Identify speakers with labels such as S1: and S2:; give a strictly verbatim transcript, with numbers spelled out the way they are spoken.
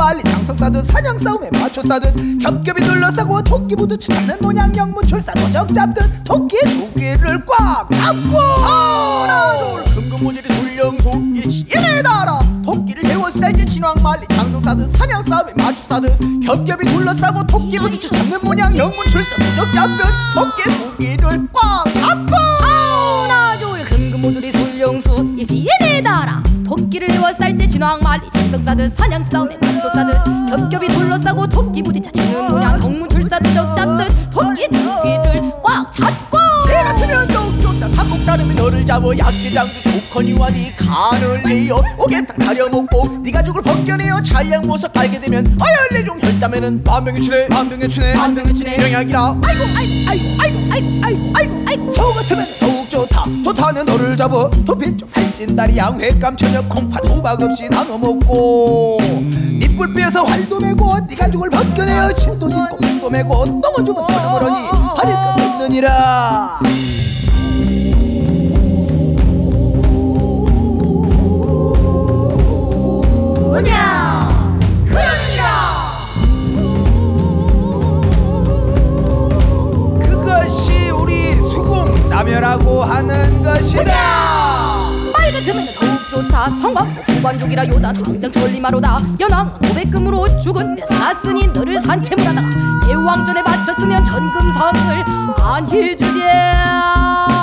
S1: 말리 장성 싸듯 사냥 싸움에 마초 싸듯 겹겹이 둘러싸고 토끼 부두치 잡는 모양 영문 출사 도적 잡듯 토끼 두 귀를 꽉 잡고 하나 둘 금금모질이 술령수 일치일에 달아 토끼를 대워싸지 진왕 말리 장성 싸듯 사냥 싸움에 마초 싸듯 겹겹이 둘러싸고 토끼 부두치 잡는 모양 영문 출사 도적 잡듯 토끼 두 귀를 꽉 잡고
S2: 하나 둘 금금모조리 술령수 일시일에 달아 토끼를 에워쌀지 진왕 말리 장성 싸듯 사냥 싸움에 마초 싸듯 겹겹이 둘러싸고 토끼 부딪혀 잡는 모양 영문출사 도적 잡듯 토끼 두 귀를 꽉 잡고
S1: 내 같으면 더욱 좋다 삼복 다름이 너를 잡어 약대장도 좋거니와 네 간을 내어 오개탕 다려먹고 네가 죽을 벗겨내어 잘량 모서 깔게 되면 어열내종 혈담에는 만병의 춘에 만병의 춘에
S2: 만병의 춘에
S1: 명약이라 아이고 아이고 아이고 아이고 아이고 아이고 아이고 아이고 소 같으면 더욱 좋다 좋다는 너를 잡어 도피쪽 살찐다리 양회감 저녁 콩팥 호박 없이 나눠 먹고 니뿔 빼서 활도 메고 네가 죽을 벗겨내어 신도 짓고 콩도 메고 넘어주면 떠넘으러니 버릴 것 없느니라
S2: 뭐냐
S1: 그러니라 그것이 우리 수궁남여라고 하는 것이다
S2: 말 같으면 더욱 좋다 성광 후관족이라 요다 당장 천리마로다 연왕은 오백금으로 죽은 내 사스니 너를 산채물하다가 대왕전에 바쳤으면 전금성을 안 해주랴